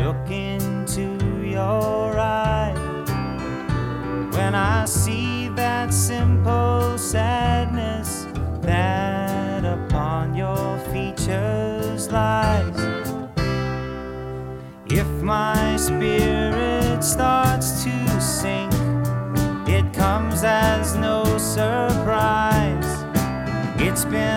look into your eyes, when I see that simple sadness that upon your features lies. If my spirit starts to sink, it comes as no surprise. It's been